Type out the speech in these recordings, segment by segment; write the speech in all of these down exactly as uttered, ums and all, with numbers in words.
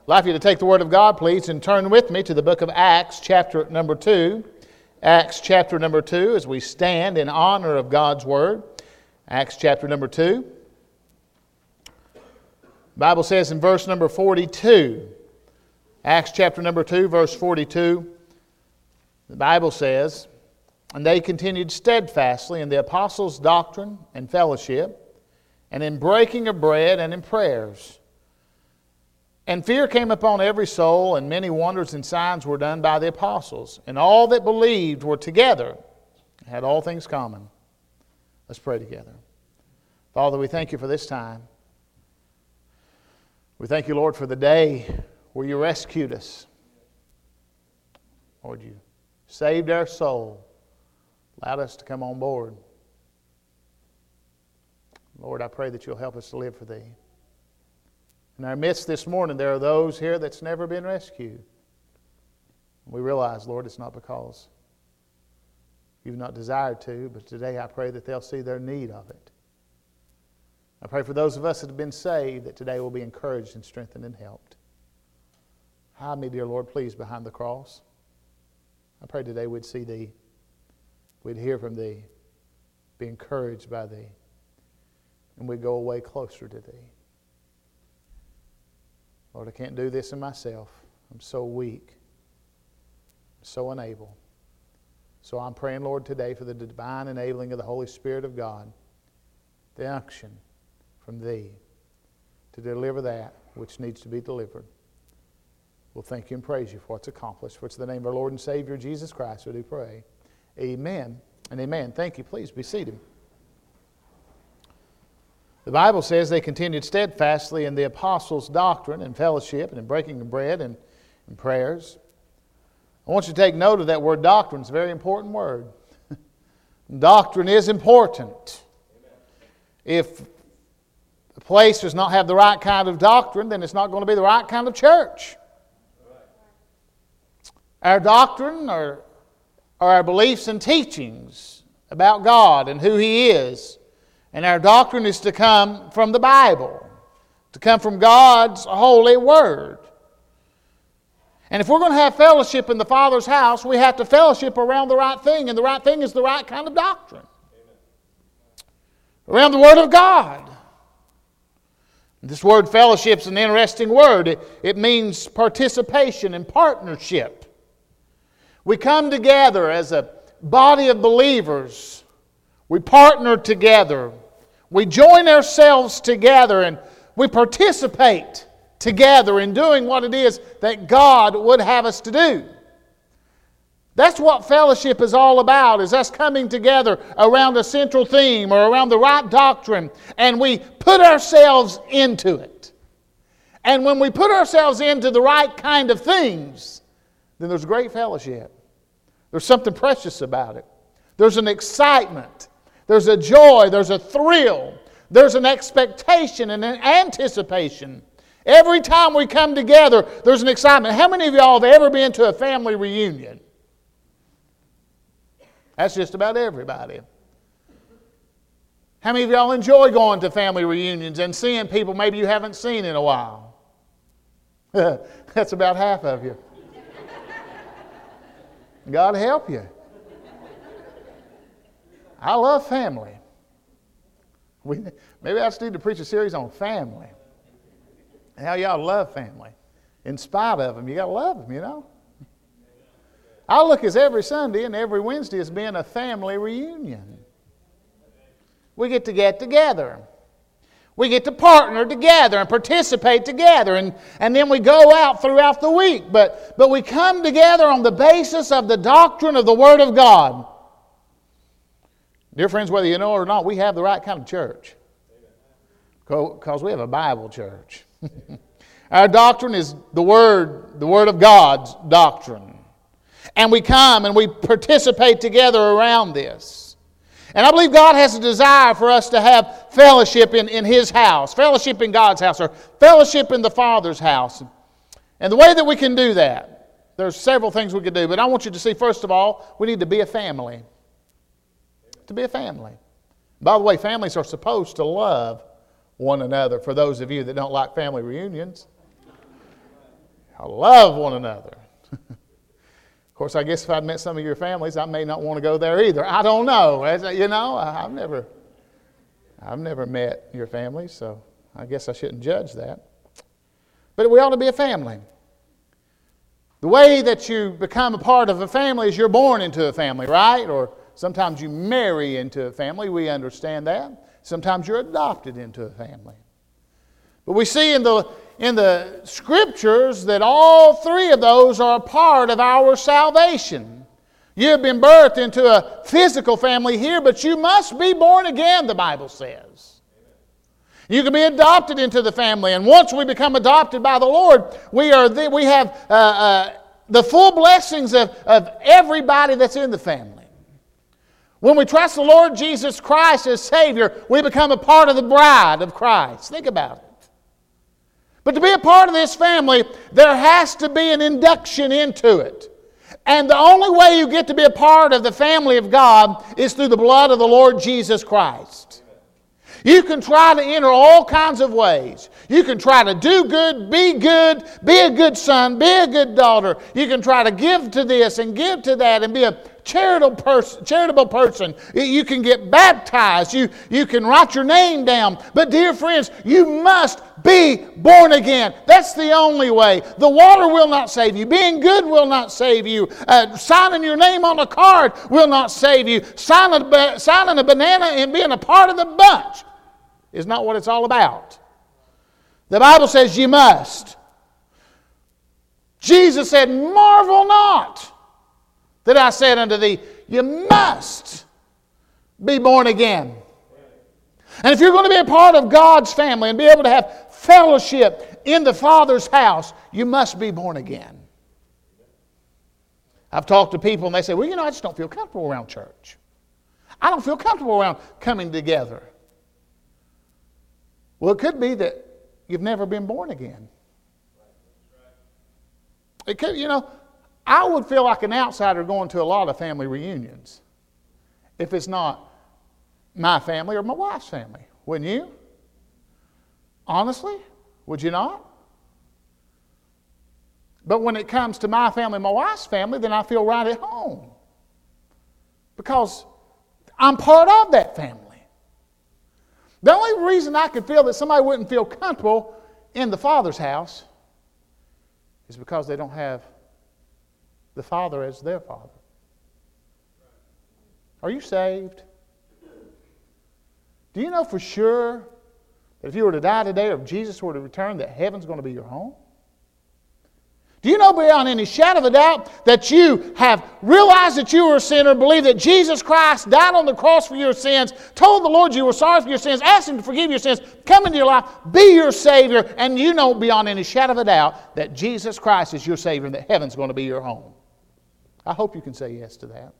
I'd like for you to take the Word of God, please, and turn with me to the book of Acts, chapter number two. Acts, chapter number two, as we stand in honor of God's Word. Acts, chapter number two. The Bible says in verse number forty-two, Acts, chapter number two, verse forty-two, the Bible says, "And they continued steadfastly in the apostles' doctrine and fellowship, and in breaking of bread and in prayers. And fear came upon every soul, and many wonders and signs were done by the apostles. And all that believed were together, and had all things common." Let's pray together. Father, we thank you for this time. We thank you, Lord, for the day where you rescued us. Lord, you saved our soul, allowed us to come on board. Lord, I pray that you'll help us to live for Thee. In our midst this morning, there are those here that's never been rescued. We realize, Lord, it's not because you've not desired to, but today I pray that they'll see their need of it. I pray for those of us that have been saved that today will be encouraged and strengthened and helped. Hide me, dear Lord, please, behind the cross. I pray today we'd see Thee, we'd hear from Thee, be encouraged by Thee, and we'd go away closer to Thee. Lord, I can't do this in myself. I'm so weak. I'm so unable. So I'm praying, Lord, today for the divine enabling of the Holy Spirit of God, the unction from Thee to deliver that which needs to be delivered. We'll thank you and praise you for what's accomplished. For it's the name of our Lord and Savior, Jesus Christ, we do pray. Amen and amen. Thank you. Please be seated. The Bible says they continued steadfastly in the apostles' doctrine and fellowship and in breaking of bread and in prayers. I want you to take note of that word doctrine. It's a very important word. Doctrine is important. If a place does not have the right kind of doctrine, then it's not going to be the right kind of church. Our doctrine are, are our beliefs and teachings about God and who He is. And our doctrine is to come from the Bible, to come from God's holy Word. And if we're going to have fellowship in the Father's house, we have to fellowship around the right thing. And the right thing is the right kind of doctrine. Amen. Around the Word of God. This word fellowship is an interesting word. It, it means participation and partnership. We come together as a body of believers. We partner together. We join ourselves together and we participate together in doing what it is that God would have us to do. That's what fellowship is all about, is us coming together around a central theme or around the right doctrine, and we put ourselves into it. And when we put ourselves into the right kind of things, then there's great fellowship. There's something precious about it. There's an excitement. There's a joy, there's a thrill, there's an expectation and an anticipation. Every time we come together, there's an excitement. How many of y'all have ever been to a family reunion? That's just about everybody. How many of y'all enjoy going to family reunions and seeing people maybe you haven't seen in a while? That's about half of you. God help you. I love family. We, maybe I just need to preach a series on family. How y'all love family. In spite of them, you got to love them, you know. I look at every Sunday and every Wednesday as being a family reunion. We get to get together. We get to partner together and participate together. And, and then we go out throughout the week. But, but we come together on the basis of the doctrine of the Word of God. Dear friends, whether you know or not, we have the right kind of church. Because we have a Bible church. Our doctrine is the Word, the Word of God's doctrine. And we come and we participate together around this. And I believe God has a desire for us to have fellowship in, in His house, fellowship in God's house, or fellowship in the Father's house. And the way that we can do that, there's several things we could do. But I want you to see, first of all, we need to be a family. To be a family. By the way, families are supposed to love one another, for those of you that don't like family reunions. I love one another. Of course, I guess if I'd met some of your families, I may not want to go there either. I don't know. As, you know, I've never, I've never met your family, so I guess I shouldn't judge that. But we ought to be a family. The way that you become a part of a family is you're born into a family, right? Or sometimes you marry into a family. We understand that. Sometimes you're adopted into a family. But we see in the in the Scriptures that all three of those are a part of our salvation. You have been birthed into a physical family here, but you must be born again, the Bible says. You can be adopted into the family, and once we become adopted by the Lord, we are the, we have uh, uh, the full blessings of, of everybody that's in the family. When we trust the Lord Jesus Christ as Savior, we become a part of the bride of Christ. Think about it. But to be a part of this family, there has to be an induction into it. And the only way you get to be a part of the family of God is through the blood of the Lord Jesus Christ. You can try to enter all kinds of ways. You can try to do good, be good, be a good son, be a good daughter. You can try to give to this and give to that and be a charitable person. Charitable person. You can get baptized. You, you can write your name down. But dear friends, you must be born again. That's the only way. The water will not save you. Being good will not save you. Uh, signing your name on a card will not save you. Signing a, signing a banana and being a part of the bunch is not what it's all about. The Bible says you must. Jesus said, marvel not that I said unto thee, you must be born again. And if you're going to be a part of God's family and be able to have fellowship in the Father's house, you must be born again. I've talked to people and they say, well, you know, I just don't feel comfortable around church. I don't feel comfortable around coming together. Well, it could be that you've never been born again. It could, you know, I would feel like an outsider going to a lot of family reunions if it's not my family or my wife's family. Wouldn't you? Honestly, would you not? But when it comes to my family and my wife's family, then I feel right at home. Because I'm part of that family. The only reason I could feel that somebody wouldn't feel comfortable in the Father's house is because they don't have the Father as their Father. Are you saved? Do you know for sure that if you were to die today or if Jesus were to return, that heaven's going to be your home? Do you know beyond any shadow of a doubt that you have realized that you were a sinner, believe that Jesus Christ died on the cross for your sins, told the Lord you were sorry for your sins, asked Him to forgive your sins, come into your life, be your Savior, and you know beyond any shadow of a doubt that Jesus Christ is your Savior and that heaven's going to be your home? I hope you can say yes to that.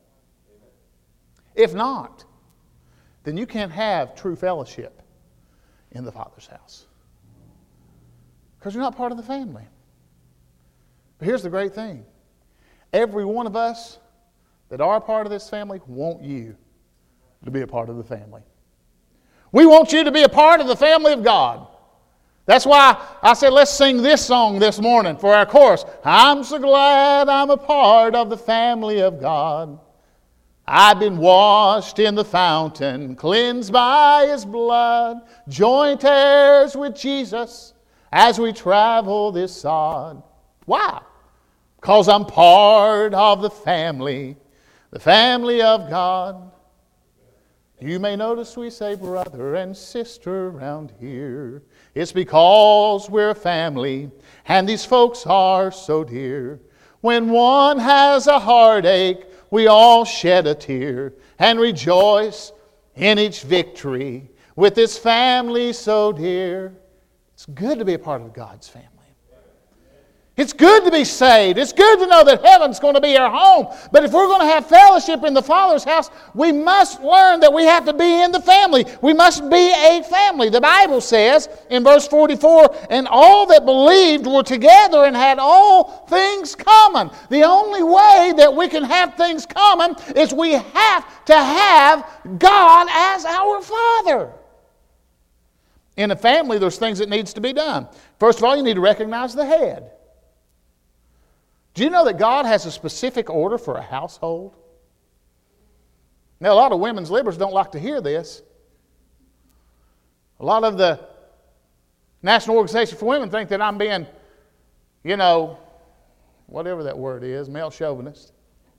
If not, then you can't have true fellowship in the Father's house. Because you're not part of the family. But here's the great thing. Every one of us that are a part of this family want you to be a part of the family. We want you to be a part of the family of God. That's why I said let's sing this song this morning for our chorus. I'm so glad I'm a part of the family of God. I've been washed in the fountain, cleansed by His blood, joint heirs with Jesus as we travel this sod. Why? Because I'm part of the family, the family of God. You may notice we say brother and sister around here. It's because we're a family and these folks are so dear. When one has a heartache, we all shed a tear and rejoice in each victory with this family so dear. It's good to be a part of God's family. It's good to be saved. It's good to know that heaven's going to be our home. But if we're going to have fellowship in the Father's house, we must learn that we have to be in the family. We must be a family. The Bible says in verse forty-four, and all that believed were together and had all things common. The only way that we can have things common is we have to have God as our Father. In a family, there's things that needs to be done. First of all, you need to recognize the head. Do you know that God has a specific order for a household? Now, a lot of women's liberals don't like to hear this. A lot of the National Organization for Women think that I'm being, you know, whatever that word is, male chauvinist.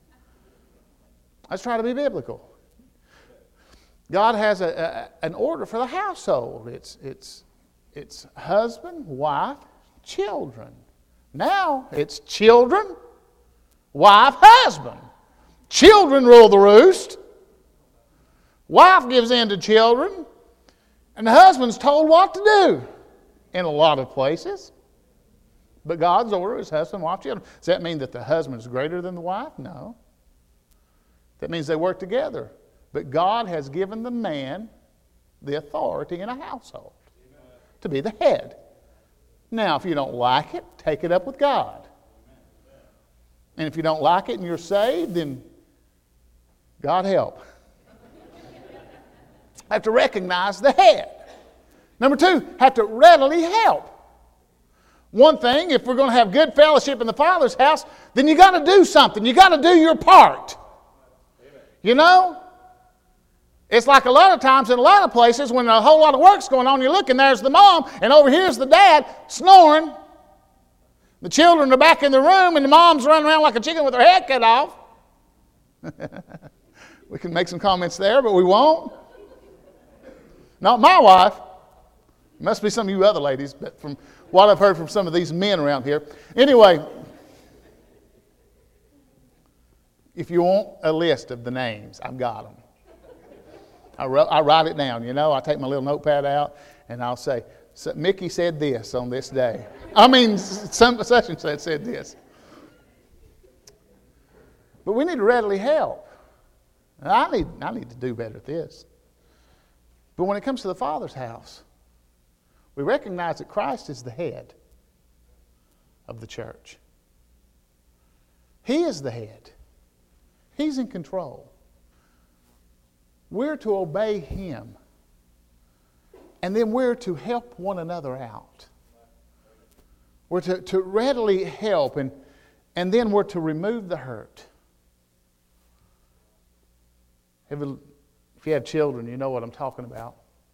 Let's try to be biblical. God has a, a, an order for the household. It's, it's, it's husband, wife, children. Now it's children, wife, husband. Children rule the roost. Wife gives in to children. And the husband's told what to do in a lot of places. But God's order is husband, wife, children. Does that mean that the husband is greater than the wife? No. That means they work together. But God has given the man the authority in a household to be the head. Now, if you don't like it, take it up with God. And if you don't like it and you're saved, then God help. Have to recognize the head. Number two, have to readily help. One thing, if we're going to have good fellowship in the Father's house, then you got to do something. You got to do your part. You know? It's like a lot of times in a lot of places when a whole lot of work's going on, you're looking, there's the mom, and over here's the dad snoring. The children are back in the room, and the mom's running around like a chicken with her head cut off. We can make some comments there, but we won't. Not my wife. It must be some of you other ladies, but from what I've heard from some of these men around here. Anyway, if you want a list of the names, I've got them. I, wrote, I write it down, you know. I take my little notepad out, and I'll say, so Mickey said this on this day. I mean, some such and such said this. But we need to readily help. And I need, I need to do better at this. But when it comes to the Father's house, we recognize that Christ is the head of the church. He is the head. He's in control. We're to obey Him. And then we're to help one another out. We're to, to readily help, and, and then we're to remove the hurt. If you have children, you know what I'm talking about.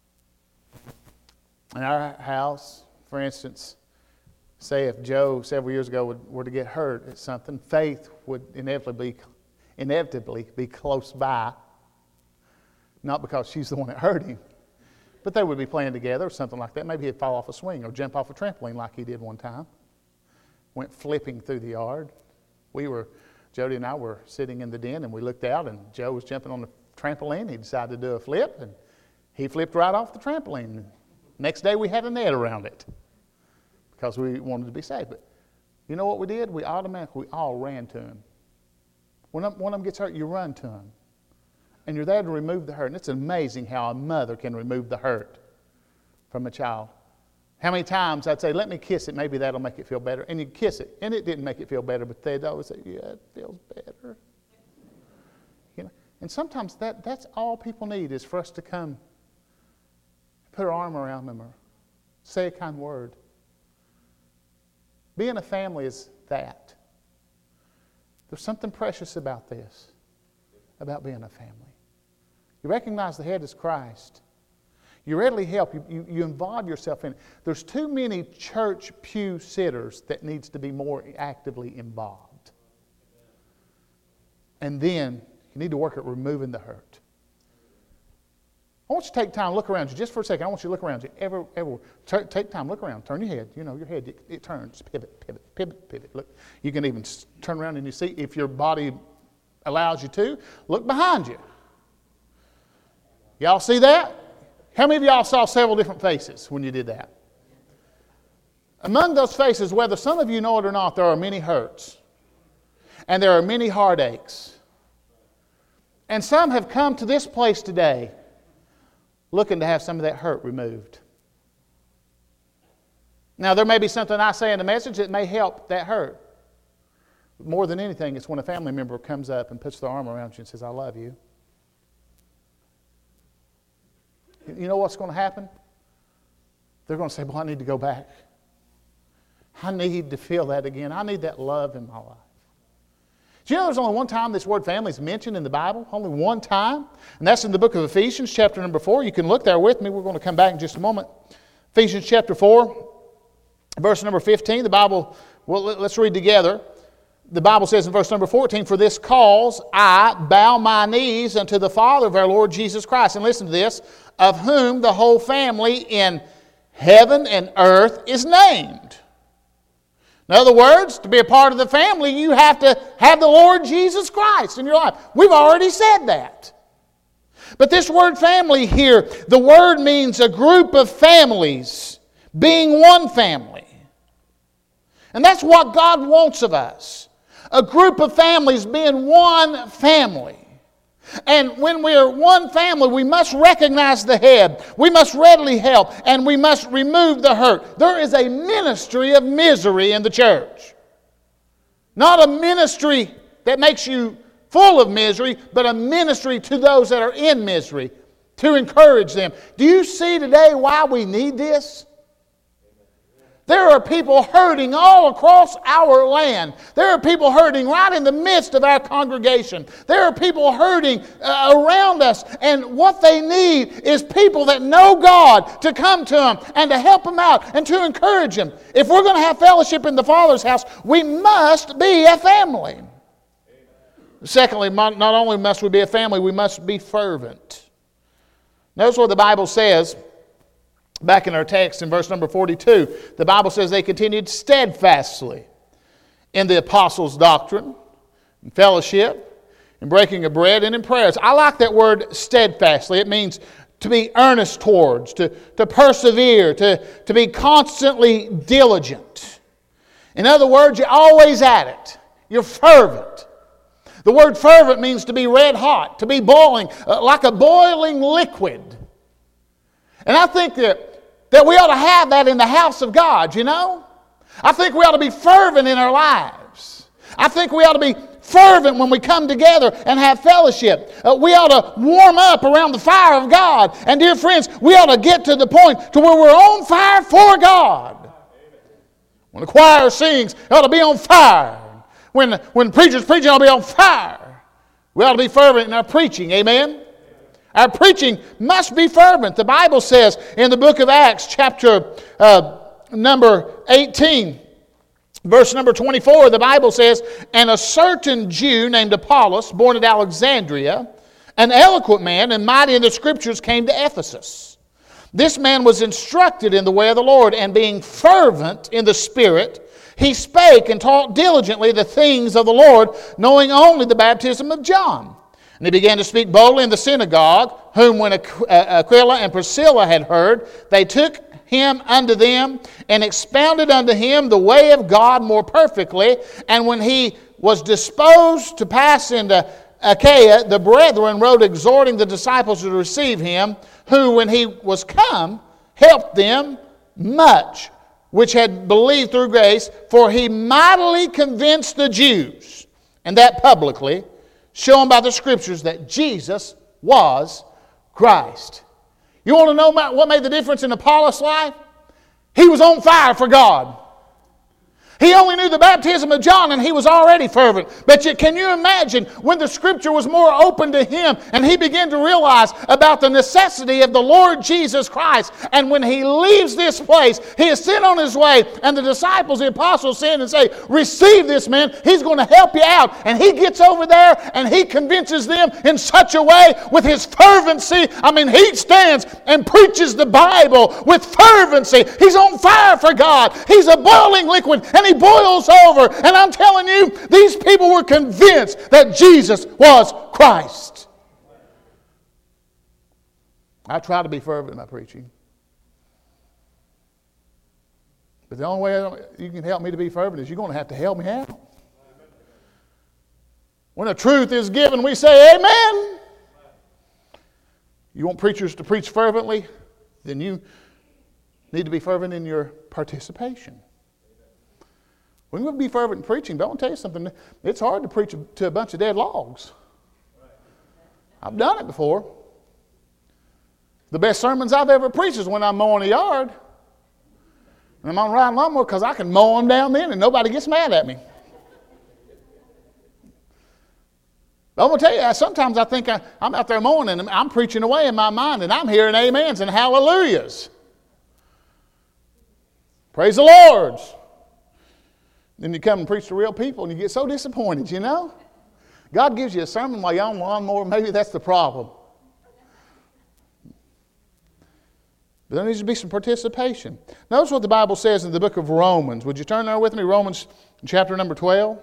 In our house, for instance, say if Joe several years ago would, were to get hurt at something, Faith would inevitably be, inevitably be close by. Not because she's the one that hurt him, but they would be playing together or something like that. Maybe he'd fall off a swing or jump off a trampoline like he did one time. Went flipping through the yard. We were, Jody and I were sitting in the den, and we looked out, and Joe was jumping on the trampoline. He decided to do a flip, and he flipped right off the trampoline. Next day we had a net around it because we wanted to be safe. But you know what we did? We automatically, we all ran to him. When one of them gets hurt, you run to him. And you're there to remove the hurt. And it's amazing how a mother can remove the hurt from a child. How many times I'd say, let me kiss it, maybe that'll make it feel better. And you kiss it, and it didn't make it feel better, but they'd always say, yeah, it feels better. You know, and sometimes that, that's all people need is for us to come, put our arm around them or say a kind word. Being a family is that. There's something precious about this, about being a family. You recognize the head is Christ. You readily help. You, you, you involve yourself in it. There's too many church pew sitters that needs to be more actively involved. And then you need to work at removing the hurt. I want you to take time, look around you just for a second. I want you to look around you. Ever, ever, t- take time, look around, turn your head. You know, your head, it, it turns, pivot, pivot, pivot, pivot. Look, you can even turn around and you see if your body allows you to. Look behind you. Y'all see that? How many of y'all saw several different faces when you did that? Among those faces, whether some of you know it or not, there are many hurts. And there are many heartaches. And some have come to this place today looking to have some of that hurt removed. Now, there may be something I say in the message that may help that hurt. But more than anything, it's when a family member comes up and puts their arm around you and says, I love you. You know what's going to happen? They're going to say, well, I need to go back. I need to feel that again. I need that love in my life. Do you know there's only one time this word family is mentioned in the Bible? Only one time. And that's in the book of Ephesians, chapter number four. You can look there with me. We're going to come back in just a moment. Ephesians chapter four, verse number fifteen. The Bible, well, let's read together. The Bible says in verse number fourteen, "For this cause I bow my knees unto the Father of our Lord Jesus Christ." And listen to this, "of whom the whole family in heaven and earth is named." In other words, to be a part of the family, you have to have the Lord Jesus Christ in your life. We've already said that. But this word family here, the word means a group of families being one family. And that's what God wants of us. A group of families being one family. And when we are one family, we must recognize the head. We must readily help. And we must remove the hurt. There is a ministry of misery in the church. Not a ministry that makes you full of misery, but a ministry to those that are in misery, to encourage them. Do you see today why we need this? There are people hurting all across our land. There are people hurting right in the midst of our congregation. There are people hurting uh, around us. And what they need is people that know God to come to them and to help them out and to encourage them. If we're going to have fellowship in the Father's house, we must be a family. Amen. Secondly, not only must we be a family, we must be fervent. Notice what the Bible says. Back in our text in verse number forty-two, the Bible says they continued steadfastly in the apostles' doctrine, in fellowship, in breaking of bread, and in prayers. I like that word steadfastly. It means to be earnest towards, to, to persevere, to, to be constantly diligent. In other words, you're always at it. You're fervent. The word fervent means to be red hot, to be boiling, uh, like a boiling liquid. And I think that, that we ought to have that in the house of God, you know? I think we ought to be fervent in our lives. I think we ought to be fervent when we come together and have fellowship. Uh, we ought to warm up around the fire of God. And dear friends, we ought to get to the point to where we're on fire for God. When the choir sings, it ought to be on fire. When, when preachers preach, it ought to be on fire. We ought to be fervent in our preaching, amen? Our preaching must be fervent. The Bible says in the book of Acts, chapter uh, number eighteen, verse number twenty-four, the Bible says, "And a certain Jew named Apollos, born at Alexandria, an eloquent man and mighty in the Scriptures, came to Ephesus. This man was instructed in the way of the Lord, and being fervent in the Spirit, he spake and taught diligently the things of the Lord, knowing only the baptism of John. And he began to speak boldly in the synagogue, whom when Aquila and Priscilla had heard, they took him unto them and expounded unto him the way of God more perfectly. And when he was disposed to pass into Achaia, the brethren wrote exhorting the disciples to receive him, who when he was come helped them much, which had believed through grace, for he mightily convinced the Jews, and that publicly, shown by the Scriptures that Jesus was Christ." You want to know what made the difference in Apollos' life? He was on fire for God. He only knew the baptism of John and he was already fervent. But you, can you imagine when the Scripture was more open to him and he began to realize about the necessity of the Lord Jesus Christ, and when he leaves this place, he is sent on his way, and the disciples, the apostles, send and say, "Receive this man, he's going to help you out." And he gets over there and he convinces them in such a way with his fervency. I mean, he stands and preaches the Bible with fervency. He's on fire for God. He's a boiling liquid, and he boils over. And I'm telling you, these people were convinced that Jesus was Christ. I try to be fervent in my preaching. But the only way you can help me to be fervent is you're going to have to help me out. When the truth is given, we say amen. You want preachers to preach fervently? Then you need to be fervent in your participation. When we be fervent in preaching, but I want to tell you something. It's hard to preach to a bunch of dead logs. I've done it before. The best sermons I've ever preached is when I'm mowing the yard. And I'm on riding lawnmower because I can mow them down then and nobody gets mad at me. But I'm going to tell you, sometimes I think I, I'm out there mowing and I'm preaching away in my mind and I'm hearing amens and hallelujahs. Praise the Lord. Then you come and preach to real people and you get so disappointed, you know. God gives you a sermon while you're on lawnmower. Maybe that's the problem. But there needs to be some participation. Notice what the Bible says in the book of Romans. Would you turn there with me? Romans chapter number twelve.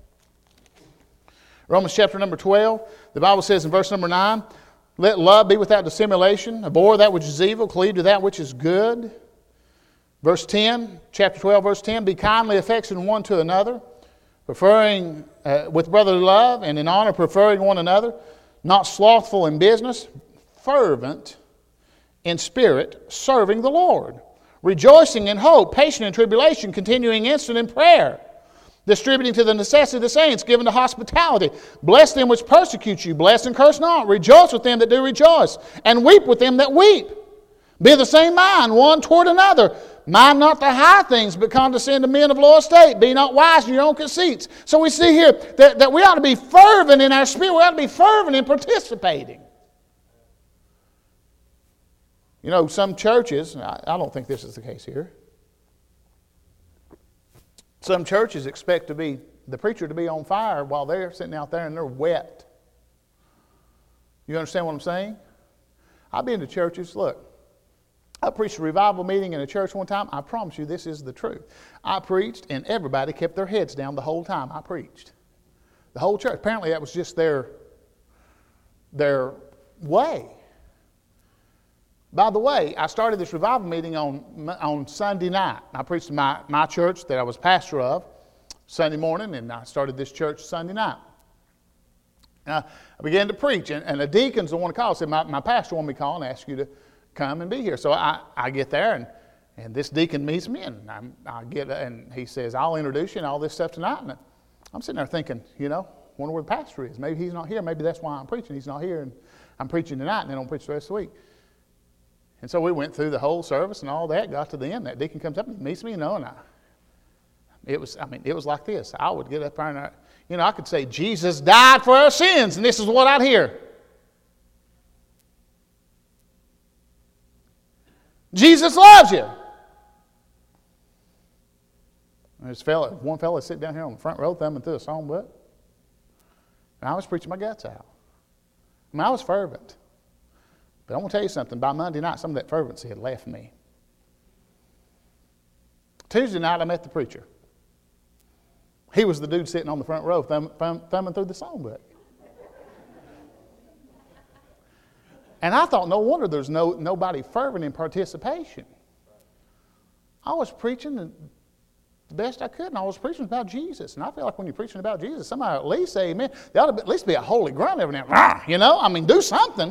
Romans chapter number twelve. The Bible says in verse number nine, let love be without dissimulation. Abhor that which is evil. Cleave to that which is good. Verse ten, chapter twelve, verse ten, be kindly affectionate one to another, preferring uh, with brotherly love and in honor preferring one another, not slothful in business, fervent in spirit, serving the Lord, rejoicing in hope, patient in tribulation, continuing instant in prayer, distributing to the necessity of the saints, given to hospitality. Bless them which persecute you, bless and curse not. Rejoice with them that do rejoice, and weep with them that weep. Be of the same mind one toward another. Mind not the high things, but condescend to men of low estate. Be not wise in your own conceits. So we see here that, that we ought to be fervent in our spirit. We ought to be fervent in participating. You know, some churches, I, I don't think this is the case here. Some churches expect to be the preacher to be on fire while they're sitting out there and they're wet. You understand what I'm saying? I've been to churches, look. I preached a revival meeting in a church one time. I promise you this is the truth. I preached and everybody kept their heads down the whole time I preached. The whole church. Apparently that was just their, their way. By the way, I started this revival meeting on, on Sunday night. I preached in my, my church that I was pastor of Sunday morning, and I started this church Sunday night. Uh, I began to preach, and, and the deacons the one to call said, my, my pastor wanted me to call and ask you to come and be here. So I, I get there, and, and this deacon meets me, and I'm, I get, and he says, I'll introduce you and all this stuff tonight. And I'm sitting there thinking, you know, wonder where the pastor is. Maybe he's not here. Maybe that's why I'm preaching. He's not here, and I'm preaching tonight, and then I'll preach the rest of the week. And so we went through the whole service and all that, got to the end. That deacon comes up and meets me, you know, and I, it was, I mean, it was like this. I would get up there and, I, you know, I could say, Jesus died for our sins, and this is what I'd hear. Jesus loves you. And this fella, one fella sitting down here on the front row thumbing through a songbook. And I was preaching my guts out. I mean, I was fervent. But I'm going to tell you something. By Monday night, some of that fervency had left me. Tuesday night, I met the preacher. He was the dude sitting on the front row thumb, thumb, thumbing through the songbook. And I thought, no wonder there's no nobody fervent in participation. I was preaching the best I could, and I was preaching about Jesus. And I feel like when you're preaching about Jesus, somebody at least say amen. There ought to at least be a holy grunt every now and then. You know, I mean, do something.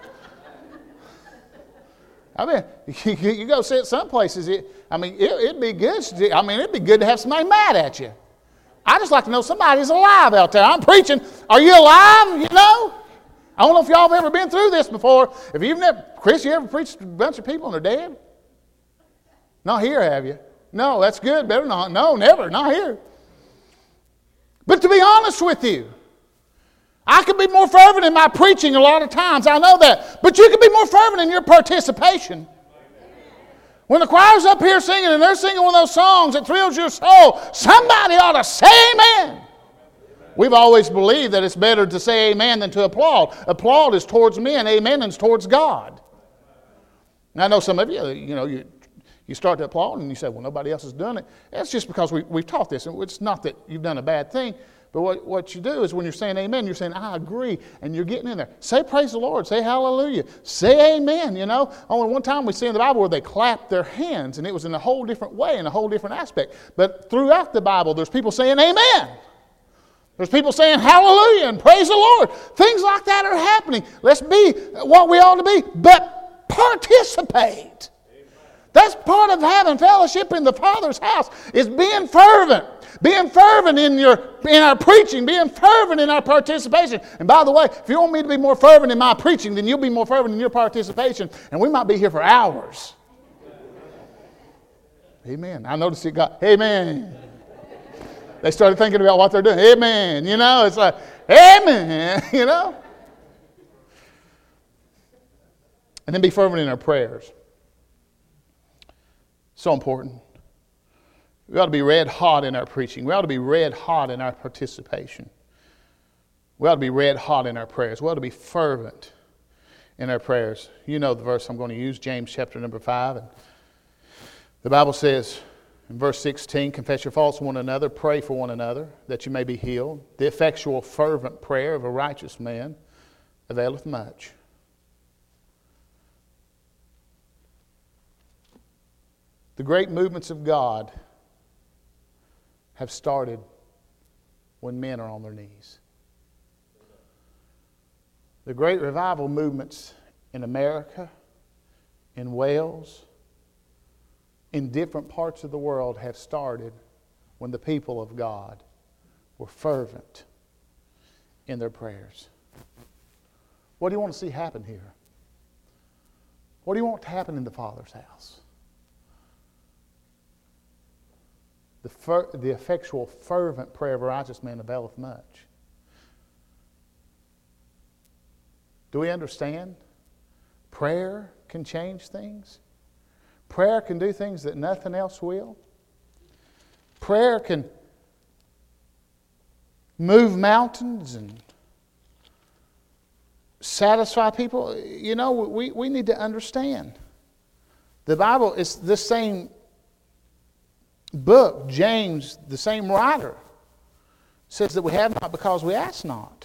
I mean, you, you go sit some places, it, I mean, it, it'd be good. I mean, it'd be good to have somebody mad at you. I just like to know somebody's alive out there. I'm preaching. Are you alive? You know? I don't know if y'all have ever been through this before. If you've never, Chris, you ever preached to a bunch of people and they're dead? Not here, have you? No, that's good. Better not. No, never. Not here. But to be honest with you, I could be more fervent in my preaching a lot of times. I know that. But you could be more fervent in your participation. When the choir's up here singing and they're singing one of those songs that thrills your soul, somebody ought to say amen. We've always believed that it's better to say amen than to applaud. Applaud is towards men. Amen is towards God. And I know some of you, you know, you, you start to applaud and you say, well, nobody else is doing it. That's just because we, we've taught this. And it's not that you've done a bad thing. But what, what you do is when you're saying amen, you're saying, I agree, and you're getting in there. Say praise the Lord. Say hallelujah. Say amen, you know. Only one time we see in the Bible where they clapped their hands, and it was in a whole different way, in a whole different aspect. But throughout the Bible, there's people saying amen. There's people saying hallelujah and praise the Lord. Things like that are happening. Let's be what we ought to be, but participate. That's part of having fellowship in the Father's house, is being fervent. Being fervent in your in our preaching, being fervent in our participation. And by the way, if you want me to be more fervent in my preaching, then you'll be more fervent in your participation. And we might be here for hours. Amen. I noticed it got, amen. They started thinking about what they're doing. Amen. You know, it's like, amen. You know. And then be fervent in our prayers. So important. We ought to be red hot in our preaching. We ought to be red hot in our participation. We ought to be red hot in our prayers. We ought to be fervent in our prayers. You know the verse I'm going to use, James chapter number five. And the Bible says in verse sixteen, confess your faults to one another, pray for one another, that you may be healed. The effectual fervent prayer of a righteous man availeth much. The great movements of God have started when men are on their knees. The great revival movements in America, in Wales, in different parts of the world have started when the people of God were fervent in their prayers. What do you want to see happen here? What do you want to happen in the Father's house? The, fer- the effectual, fervent prayer of a righteous man availeth much. Do we understand? Prayer can change things. Prayer can do things that nothing else will. Prayer can move mountains and satisfy people. You know, we, we need to understand. The Bible is the same book, James, the same writer, says that we have not because we ask not.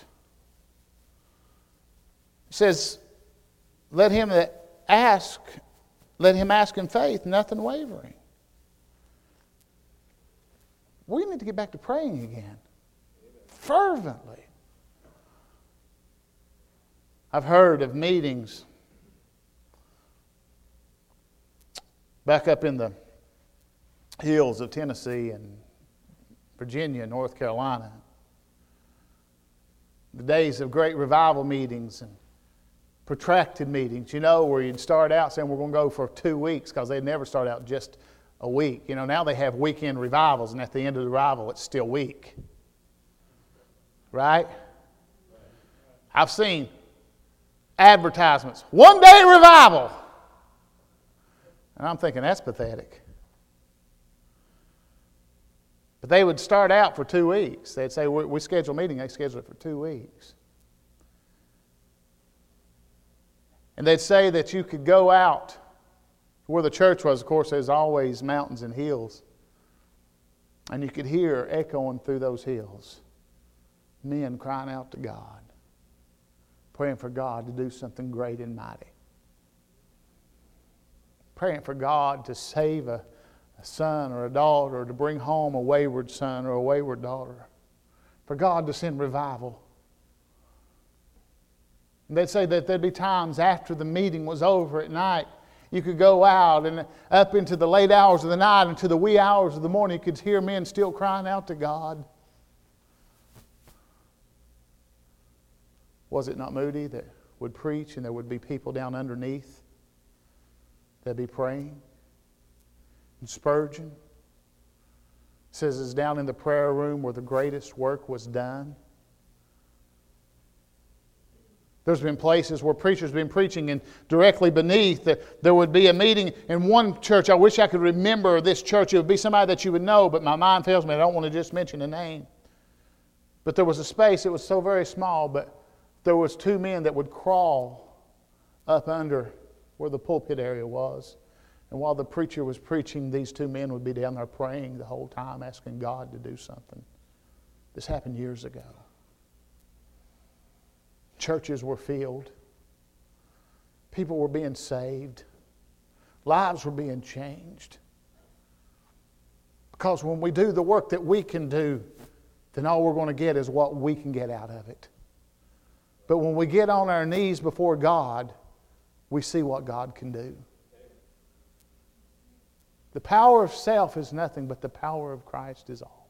It says, let him that ask, let him ask in faith, nothing wavering. We need to get back to praying again. Fervently. I've heard of meetings back up in the hills of Tennessee and Virginia, North Carolina. The days of great revival meetings and protracted meetings, you know, where you'd start out saying we're going to go for two weeks because they'd never start out just a week. You know, now they have weekend revivals, and at the end of the revival, it's still week. Right? I've seen advertisements, one day revival. And I'm thinking, that's pathetic. But they would start out for two weeks. They'd say, we, we schedule a meeting. They schedule it for two weeks. And they'd say that you could go out where the church was. Of course, there's always mountains and hills. And you could hear echoing through those hills men crying out to God, praying for God to do something great and mighty. Praying for God to save a, a son or a daughter, or to bring home a wayward son or a wayward daughter. For God to send revival. And they'd say that there'd be times after the meeting was over at night, you could go out and up into the late hours of the night, into the wee hours of the morning, you could hear men still crying out to God. Was it not Moody that would preach and there would be people down underneath that'd be praying? And Spurgeon says it's down in the prayer room where the greatest work was done. There's been places where preachers have been preaching, and directly beneath the, there would be a meeting in one church. I wish I could remember this church. It would be somebody that you would know, but my mind fails me. I don't want to just mention a name. But there was a space. It was so very small, but there was two men that would crawl up under where the pulpit area was. And while the preacher was preaching, these two men would be down there praying the whole time, asking God to do something. This happened years ago. Churches were filled. People were being saved. Lives were being changed. Because when we do the work that we can do, then all we're going to get is what we can get out of it. But when we get on our knees before God, we see what God can do. The power of self is nothing, but the power of Christ is all.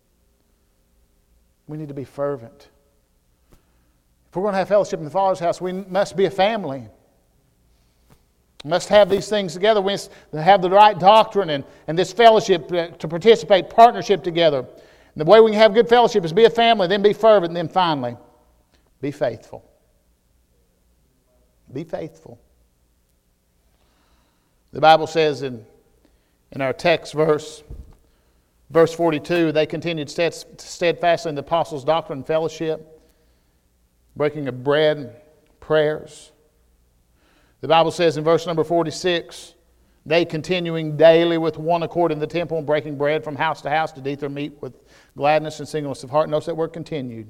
We need to be fervent. If we're going to have fellowship in the Father's house, we must be a family. We must have these things together. We must have the right doctrine and, and this fellowship to participate, partnership together. And the way we can have good fellowship is be a family, then be fervent, and then finally, be faithful. Be faithful. The Bible says in, in our text verse, verse forty-two, they continued steadfastly in the apostles' doctrine and fellowship, breaking of bread, prayers. The Bible says in verse number forty-six, they continuing daily with one accord in the temple and breaking bread from house to house to eat their meat with gladness and singleness of heart. Notice that word continued.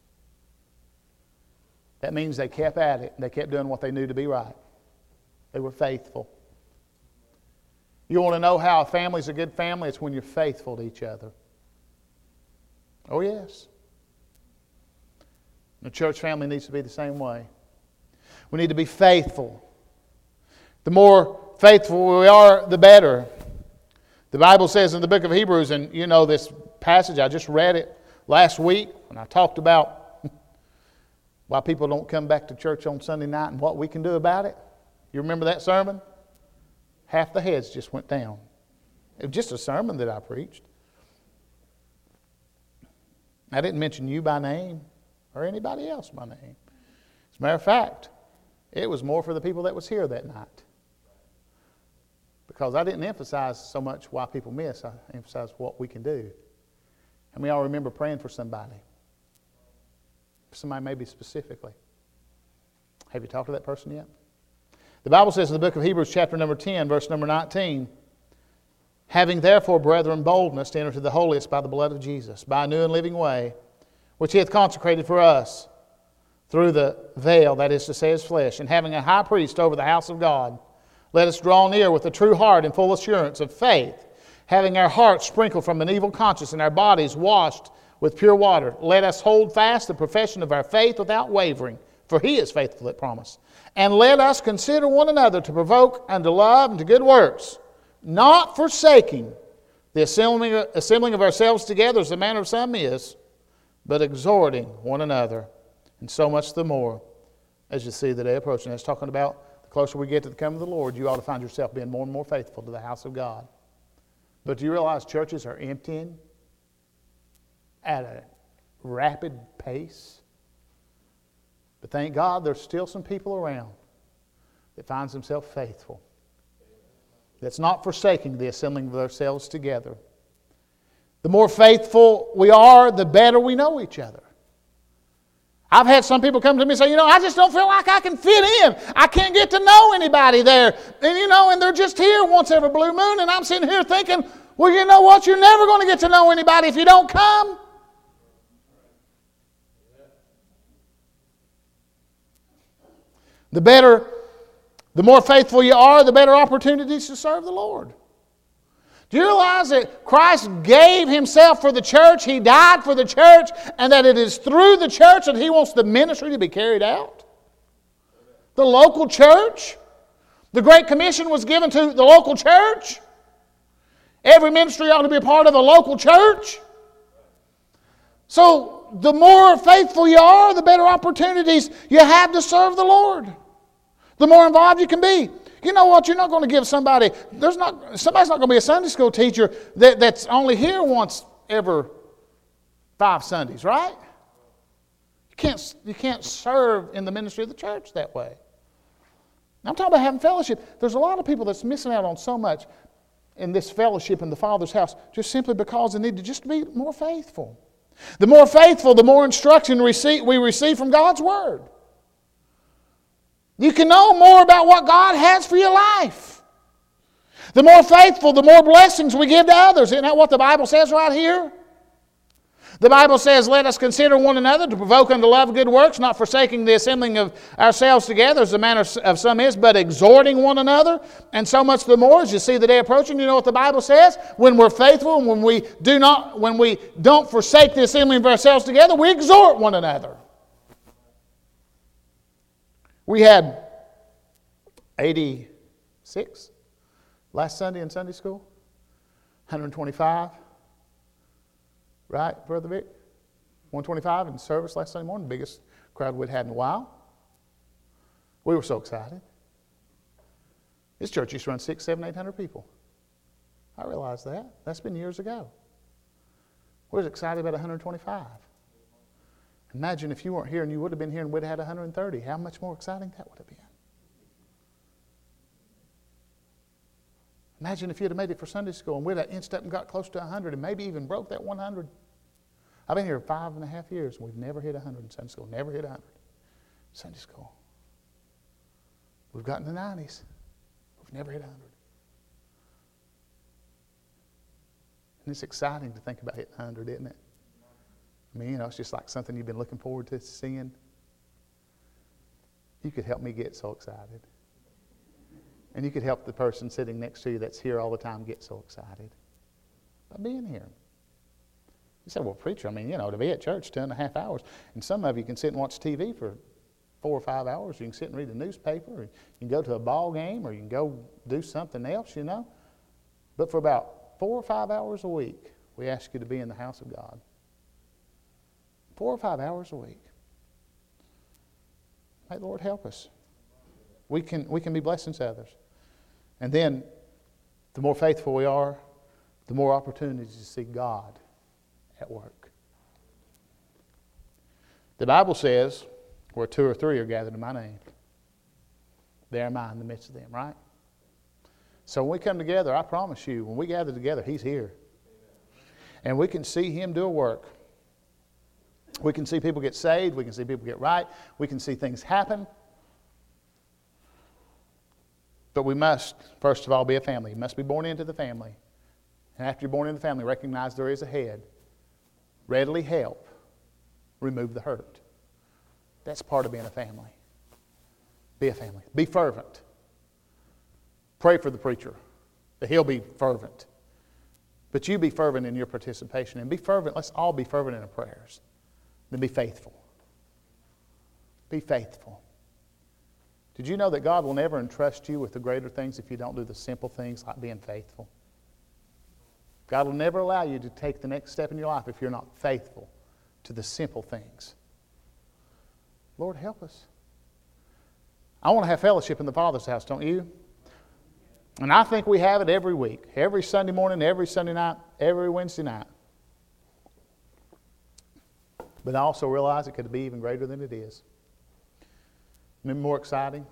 That means they kept at it. They kept doing what they knew to be right. They were faithful. You want to know how a family's a good family? It's when you're faithful to each other. Oh, yes. The church family needs to be the same way. We need to be faithful. The more faithful we are, the better. The Bible says in the book of Hebrews, and you know this passage, I just read it last week when I talked about why people don't come back to church on Sunday night and what we can do about it. You remember that sermon? Half the heads just went down. It was just a sermon that I preached. I didn't mention you by name or anybody else by name. As a matter of fact, it was more for the people that was here that night. Because I didn't emphasize so much why people miss. I emphasized what we can do. And we all remember praying for somebody. Somebody maybe specifically. Have you talked to that person yet? The Bible says in the book of Hebrews chapter number ten, verse number nineteen, having therefore, brethren, boldness to enter to the holiest by the blood of Jesus, by a new and living way, which He hath consecrated for us through the veil, that is to say, His flesh, and having a high priest over the house of God, let us draw near with a true heart and full assurance of faith, having our hearts sprinkled from an evil conscience and our bodies washed with pure water. Let us hold fast the profession of our faith without wavering, for He is faithful that promise. And let us consider one another to provoke unto love and to good works, not forsaking the assembling, assembling of ourselves together as the manner of some is, but exhorting one another, and so much the more as you see the day approaching. That's talking about the closer we get to the coming of the Lord, you ought to find yourself being more and more faithful to the house of God. But do you realize churches are emptying at a rapid pace? But thank God there's still some people around that finds themselves faithful. That's not forsaking the assembling of ourselves together. The more faithful we are, the better we know each other. I've had some people come to me and say, you know, I just don't feel like I can fit in. I can't get to know anybody there. And you know, and they're just here once every blue moon, and I'm sitting here thinking, well, you know what? You're never going to get to know anybody if you don't come. The better, the more faithful you are, the better opportunities to serve the Lord. Do you realize that Christ gave Himself for the church, He died for the church, and that it is through the church that He wants the ministry to be carried out? The local church. The Great Commission was given to the local church. Every ministry ought to be a part of a local church. So the more faithful you are, the better opportunities you have to serve the Lord. The more involved you can be. You know what? You're not going to give somebody, there's not, somebody's not going to be a Sunday school teacher that, that's only here once every five Sundays, right? You can't, you can't serve in the ministry of the church that way. I'm talking about having fellowship. There's a lot of people that's missing out on so much in this fellowship in the Father's house just simply because they need to just be more faithful. The more faithful, the more instruction we receive from God's Word. You can know more about what God has for your life. The more faithful, the more blessings we give to others. Isn't that what the Bible says right here? The Bible says, let us consider one another to provoke unto love and good works, not forsaking the assembling of ourselves together as the manner of some is, but exhorting one another. And so much the more as you see the day approaching. You know what the Bible says? When we're faithful and when we do not, when we don't forsake the assembling of ourselves together, we exhort one another. We had eighty-six last Sunday in Sunday school, one hundred twenty-five. Right, Brother Vic? one twenty-five in service last Sunday morning, the biggest crowd we'd had in a while. We were so excited. This church used to run six, seven, eight hundred people. I realize that. That's been years ago. We're excited about one hundred twenty-five. Imagine if you weren't here and you would have been here and we'd have had one hundred thirty. How much more exciting that would have been. Imagine if you'd have made it for Sunday school and we'd have inched up and got close to one hundred and maybe even broke that one hundred. I've been here five and a half years and we've never hit one hundred in Sunday school. Never hit one hundred in Sunday school. We've gotten the nineties. We've never hit one hundred. And it's exciting to think about hitting one hundred, isn't it? I mean, you know, it's just like something you've been looking forward to seeing. You could help me get so excited. And you could help the person sitting next to you that's here all the time get so excited by being here. You say, well, preacher, I mean, you know, to be at church two and a half hours. And some of you can sit and watch T V for four or five hours. You can sit and read a newspaper. Or you can go to a ball game or you can go do something else, you know. But for about four or five hours a week, we ask you to be in the house of God. Four or five hours a week. May the Lord help us. We can, we can be blessings to others. And then, the more faithful we are, the more opportunities to see God at work. The Bible says, where two or three are gathered in my name, there am I in the midst of them, right? So when we come together, I promise you, when we gather together, He's here. And we can see Him do a work. We can see people get saved. We can see people get right. We can see things happen. But we must, first of all, be a family. You must be born into the family. And after you're born into the family, recognize there is a head. Readily help remove the hurt. That's part of being a family. Be a family. Be fervent. Pray for the preacher that he'll be fervent. But you be fervent in your participation. And be fervent. Let's all be fervent in our prayers. Then be faithful. Be faithful. Did you know that God will never entrust you with the greater things if you don't do the simple things like being faithful? God will never allow you to take the next step in your life if you're not faithful to the simple things. Lord, help us. I want to have fellowship in the Father's house, don't you? And I think we have it every week. Every Sunday morning, every Sunday night, every Wednesday night. But I also realize it could be even greater than it is. Maybe more exciting.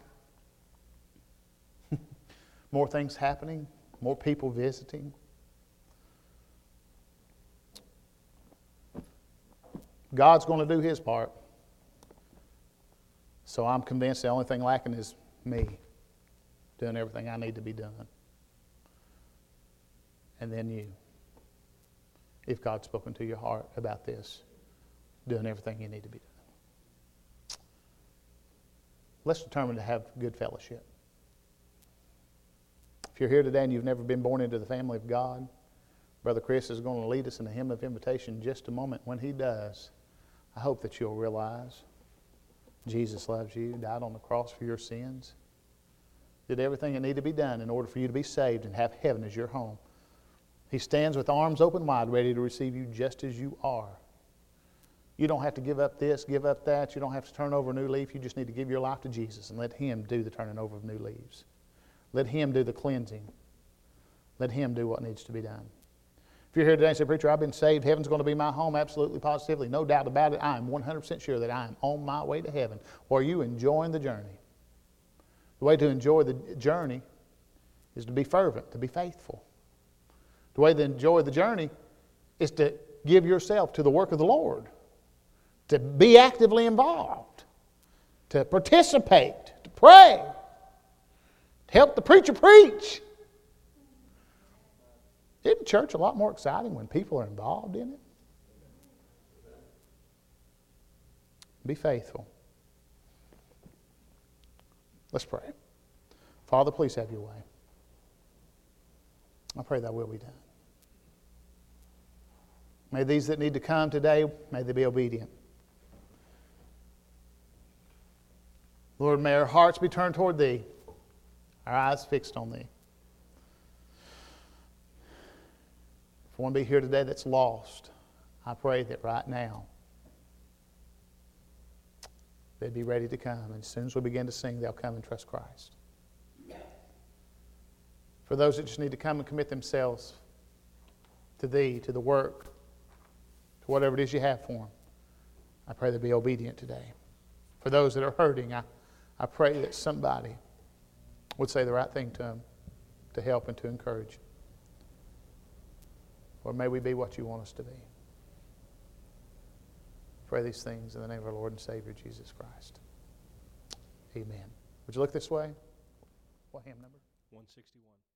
More things happening. More people visiting. God's going to do His part. So I'm convinced the only thing lacking is me doing everything I need to be done. And then you. If God's spoken to your heart about this, doing everything you need to be done. Let's determine to have good fellowship. If you're here today and you've never been born into the family of God, Brother Chris is going to lead us in a hymn of invitation in just a moment. When he does, I hope that you'll realize Jesus loves you, died on the cross for your sins, did everything that needed to be done in order for you to be saved and have heaven as your home. He stands with arms open wide, ready to receive you just as you are. You don't have to give up this, give up that. You don't have to turn over a new leaf. You just need to give your life to Jesus and let Him do the turning over of new leaves. Let Him do the cleansing. Let Him do what needs to be done. If you're here today and say, preacher, I've been saved. Heaven's going to be my home. Absolutely, positively. No doubt about it. I am one hundred percent sure that I am on my way to heaven. Or are you enjoying the journey? The way to enjoy the journey is to be fervent, to be faithful. The way to enjoy the journey is to give yourself to the work of the Lord. To be actively involved, to participate, to pray, to help the preacher preach. Isn't church a lot more exciting when people are involved in it? Be faithful. Let's pray. Father, please have your way. I pray thy will be done. May these that need to come today, may they be obedient. Lord, may our hearts be turned toward Thee, our eyes fixed on Thee. If one be here today that's lost, I pray that right now they'd be ready to come. And as soon as we begin to sing, they'll come and trust Christ. For those that just need to come and commit themselves to Thee, to the work whatever it is you have for them. I pray they'll be obedient today. For those that are hurting, I, I pray that somebody would say the right thing to them to help and to encourage. Or may we be what you want us to be. Pray these things in the name of our Lord and Savior, Jesus Christ. Amen. Would you look this way? What hymn number? one sixty-one.